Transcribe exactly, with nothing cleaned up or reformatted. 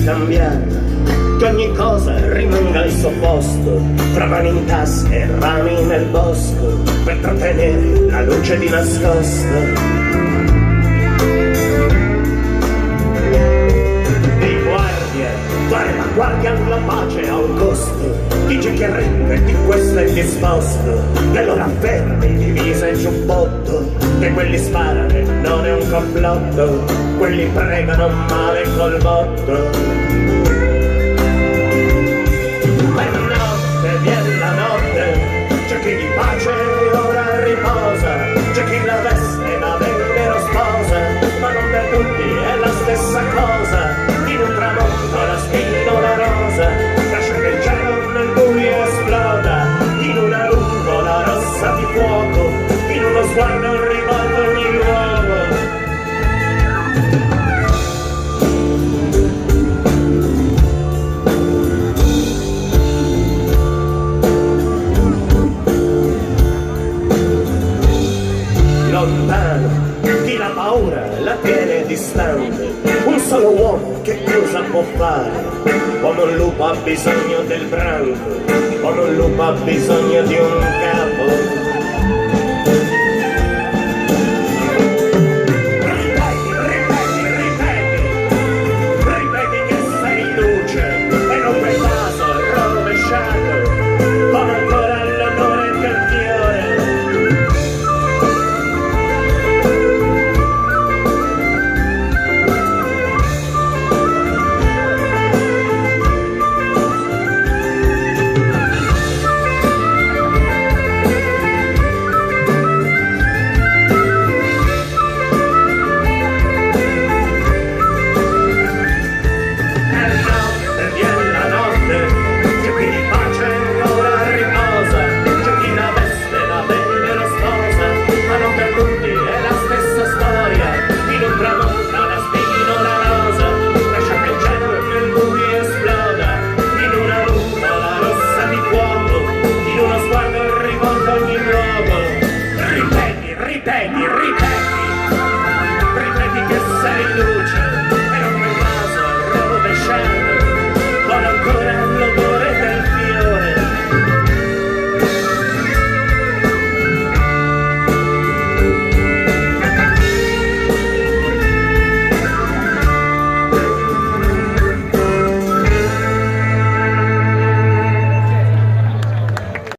cambiare, che ogni cosa rimanga al suo posto, fra mani in tasca e rami nel bosco, per trattenere la luce di nascosto. Di guardia, guarda, guardia alla pace a un costo, dice che rende di questo è disposto, e loro affermi divisa in giubbotto, che quelli sparano non è un complotto, quelli pregano male col botto. Viene la notte, c'è chi di pace ora riposa, c'è chi la veste da vero sposa, ma non per tutti è la stessa cosa. In un tramonto la spina una rosa, lascia che il cielo nel buio esploda, in una nuvola rossa di fuoco, in uno sguardo rivolto ogni luogo. Lontano, chi la paura la tiene distante, un solo uomo che cosa può fare? O un lupo ha bisogno del branco, o un lupo ha bisogno di un cane.